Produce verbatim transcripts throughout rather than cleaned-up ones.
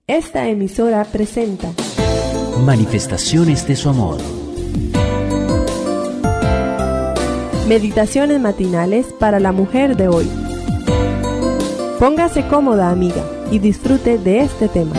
Esta emisora presenta Manifestaciones de su amor. Meditaciones matinales para la mujer de hoy. Póngase cómoda, amiga, y disfrute de este tema.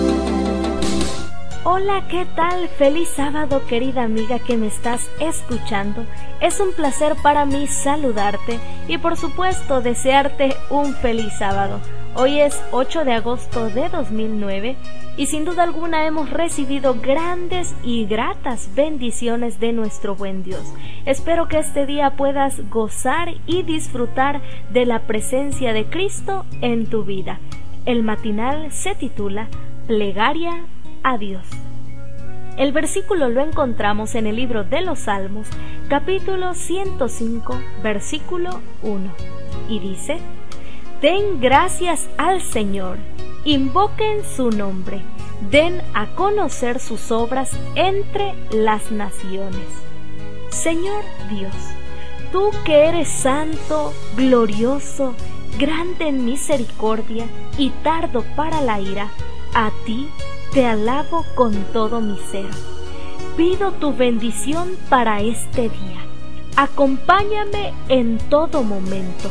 Hola, ¿qué tal? Feliz sábado, querida amiga que me estás escuchando. Es un placer para mí saludarte y por supuesto desearte un feliz sábado. Hoy es ocho de agosto de dos mil nueve y sin duda alguna hemos recibido grandes y gratas bendiciones de nuestro buen Dios. Espero que este día puedas gozar y disfrutar de la presencia de Cristo en tu vida. El matinal se titula Plegaria a Dios. El versículo lo encontramos en el libro de los Salmos, capítulo ciento cinco, versículo uno, y dice: Den gracias al Señor, invoquen su nombre, den a conocer sus obras entre las naciones. Señor Dios, tú que eres santo, glorioso, grande en misericordia y tardo para la ira, a ti te alabo con todo mi ser. Pido tu bendición para este día. Acompáñame en todo momento.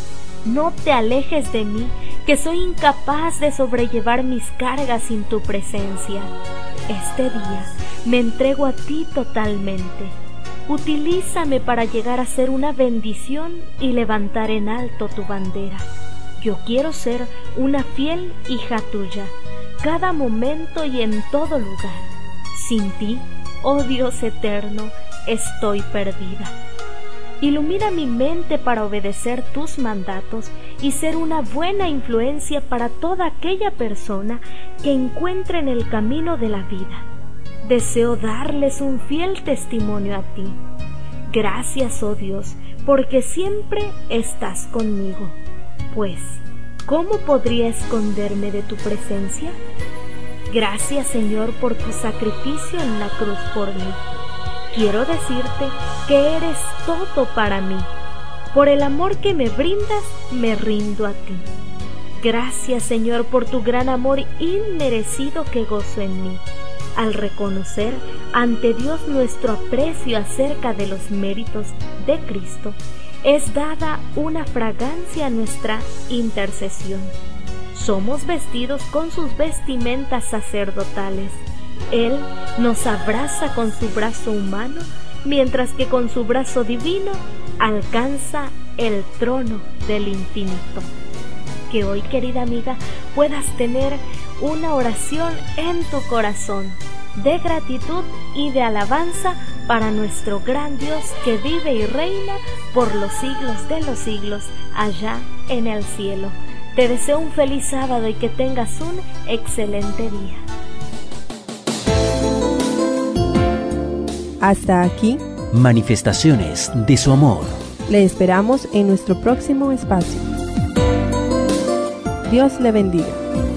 No te alejes de mí, que soy incapaz de sobrellevar mis cargas sin tu presencia. Este día me entrego a ti totalmente. Utilízame para llegar a ser una bendición y levantar en alto tu bandera. Yo quiero ser una fiel hija tuya, cada momento y en todo lugar. Sin ti, oh Dios eterno, estoy perdida. Ilumina mi mente para obedecer tus mandatos y ser una buena influencia para toda aquella persona que encuentre en el camino de la vida. Deseo darles un fiel testimonio a ti. Gracias, oh Dios, porque siempre estás conmigo. Pues, ¿cómo podría esconderme de tu presencia? Gracias, Señor, por tu sacrificio en la cruz por mí. Quiero decirte que eres todo para mí. Por el amor que me brindas, me rindo a ti. Gracias, Señor, por tu gran amor inmerecido que gozo en mí. Al reconocer ante Dios nuestro aprecio acerca de los méritos de Cristo, es dada una fragancia a nuestra intercesión. Somos vestidos con sus vestimentas sacerdotales. Él nos abraza con su brazo humano, mientras que con su brazo divino alcanza el trono del infinito. Que hoy, querida amiga, puedas tener una oración en tu corazón de gratitud y de alabanza para nuestro gran Dios que vive y reina por los siglos de los siglos allá en el cielo. Te deseo un feliz sábado y que tengas un excelente día. Hasta aquí, Manifestaciones de su amor. le esperamos en nuestro próximo espacio. Dios le bendiga.